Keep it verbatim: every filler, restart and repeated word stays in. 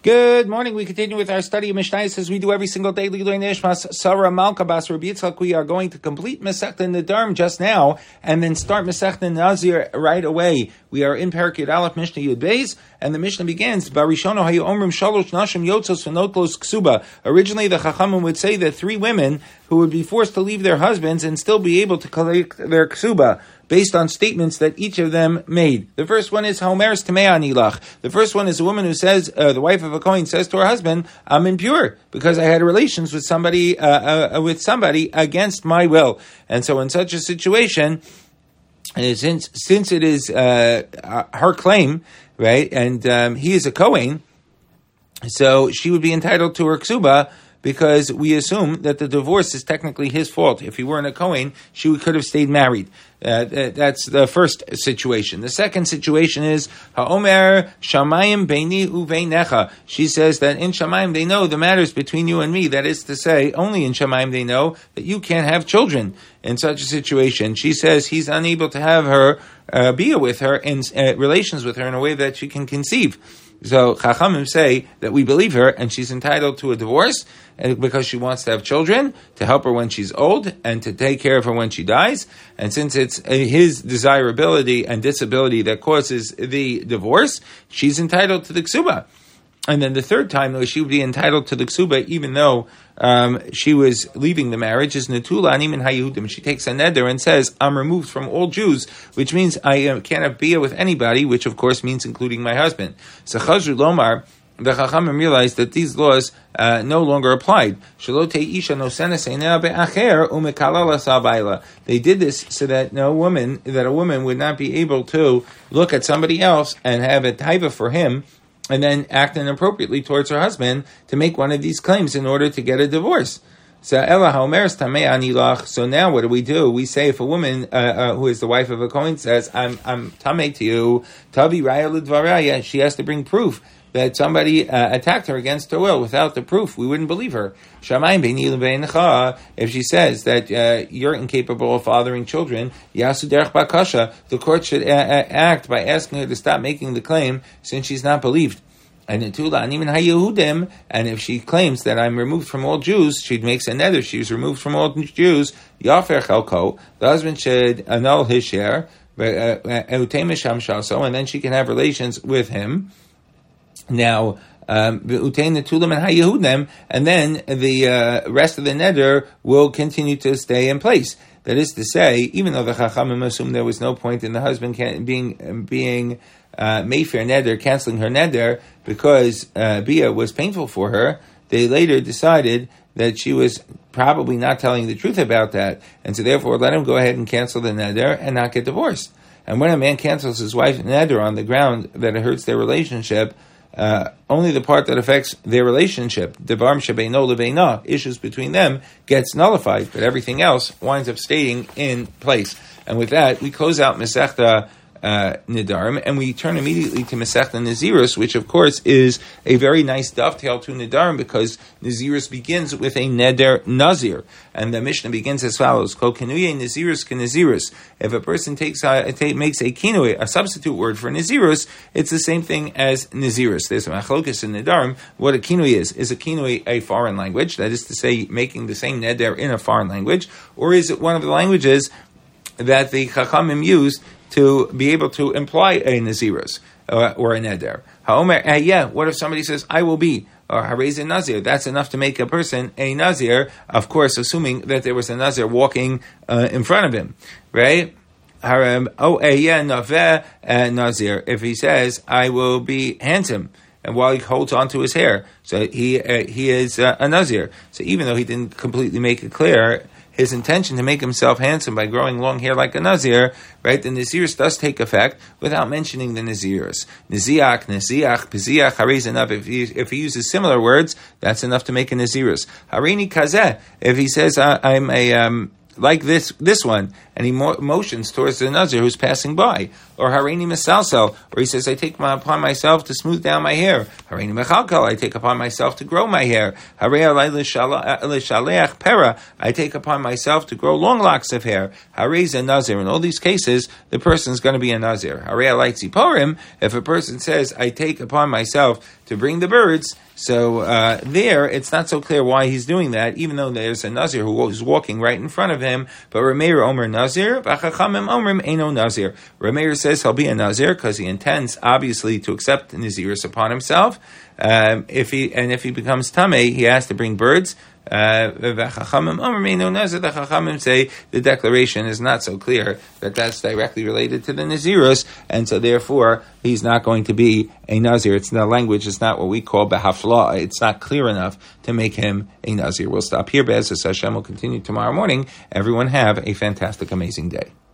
Good morning. We continue with our study of Mishnayos as we do every single day. L'ilui Nishmas Sarah Malka Bas Rabbi Yitzchak. We are going to complete Masechta Nedarim just now and then start Masechta Nazir right away. We are in Perek Yud Aleph Mishnah Yud Beis, and the Mishnah begins, Barishono hayu omrim shalosh nashim yotzos v'notlos ksuba. Originally, the Chachamim would say that three women who would be forced to leave their husbands and still be able to collect their ksuba, based on statements that each of them made. The first one is Homer's Tamei Anilach. The first one is a woman who says, uh, the wife of a Kohen says to her husband, I'm impure because I had relations with somebody, uh, uh, with somebody against my will. And so in such a situation, uh, since, since it is, uh, uh, her claim, right, and, um, he is a Kohen, so she would be entitled to her ksuba, because we assume that the divorce is technically his fault. If he weren't a Kohen, she could have stayed married. Uh, that's the first situation. The second situation is Ha'omer Shamayim Beini Uveinecha. She says that in Shamayim they know the matters between you and me. That is to say, only in Shamayim they know that you can't have children. In such a situation, she says he's unable to have her uh, be with her in uh, relations with her in a way that she can conceive. So Chachamim say that we believe her and she's entitled to a divorce because she wants to have children, to help her when she's old, and to take care of her when she dies. And since it's his desirability and disability that causes the divorce, she's entitled to the ksuba. And then the third time, though, she would be entitled to the ksuba, even though um, she was leaving the marriage, is Netula Animin HaYehudim. She takes a neder and says, I'm removed from all Jews, which means I uh, can't have bia with anybody, which of course means including my husband. So Chazru Lomar, the Chachamim realized that these laws uh, no longer applied. They did this so that no woman, that a woman would not be able to look at somebody else and have a taiva for him, and then act inappropriately towards her husband to make one of these claims in order to get a divorce. So So now what do we do? We say if a woman uh, uh, who is the wife of a Kohen says, I'm I'm tamei to you, tavi raya l'dvaraya, she has to bring proof that somebody uh, attacked her against her will. Without the proof, we wouldn't believe her. Shamayim beini l'veinecha, if she says that uh, you're incapable of fathering children, yasu derech bakasha, the court should uh, act by asking her to stop making the claim since she's not believed. And and if she claims that I'm removed from all Jews, she makes a neder, she's removed from all Jews, yafer chalko, the husband should annul his share, and then she can have relations with him. Now, um, and then the uh, rest of the neder will continue to stay in place. That is to say, even though the Chachamim assumed there was no point in the husband can, being being uh, Mayfair neder, canceling her neder, because uh, Bia was painful for her, they later decided that she was probably not telling the truth about that, and so therefore let him go ahead and cancel the neder and not get divorced. And when a man cancels his wife's neder on the ground that it hurts their relationship, Uh, only the part that affects their relationship, devarim shebeino lebeina, issues between them, gets nullified, but everything else winds up staying in place. And with that, we close out Masechta uh, Nedarim, and we turn immediately to Masechta Nazirus, which of course is a very nice dovetail to Nedarim, because Nazirus begins with a Neder Nazir, and the Mishnah begins as follows: Kol kenuye Nazirus kenazirus. If a person takes a, take, makes a kinui, a substitute word for Nazirus, it's the same thing as Nazirus. There's a machlokas in Nedarim. What a kinui is. Is a kinui a foreign language? That is to say, making the same Neder in a foreign language? Or is it one of the languages that the Chachamim used to be able to imply a Nazirus uh, or a Neder? Ha'omer, uh, yeah, what if somebody says, I will be, or Harez a Nazir? That's enough to make a person a Nazir, of course, assuming that there was a Nazir walking uh, in front of him, right? Oh, yeah, Naveh Nazir. If he says, I will be handsome, and while he holds on to his hair, so he uh, he is uh, a Nazir. So even though he didn't completely make it clear his intention to make himself handsome by growing long hair like a Nazir, right, the Nazirus does take effect without mentioning the Nazirus. Naziach, Naziach, Piziach, Harez enough. If he, if he uses similar words, that's enough to make a Nazirus. Harini Kazeh, if he says, I'm a, um, like this this one, and he mo- motions towards the Nazir who's passing by. Or Hareini Mesalsel, or he says, I take my, upon myself to smooth down my hair. Hareini Mechalkal, I take upon myself to grow my hair. Harei alai l'shaleach pera, I take upon myself to grow long locks of hair. Harei a Nazir. In all these cases, the person is going to be a Nazir. Harei alai tziporim, if a person says, I take upon myself to bring the birds. So uh, there, it's not so clear why he's doing that, even though there's a Nazir who is walking right in front of him. But Rameir Omer Nazir, V'chachamim Omrim Eino Nazir. Rameir says he'll be a Nazir because he intends, obviously, to accept Nazirus upon himself. Um, if he and if he becomes Tameh, he has to bring birds. Uh, the Chachamim say the declaration is not so clear that that's directly related to the Nazirus, and so therefore he's not going to be a Nazir. It's the language is not what we call behafla. It's not clear enough to make him a Nazir. We'll stop here. Be'ezus Hashem will continue tomorrow morning. Everyone have a fantastic, amazing day.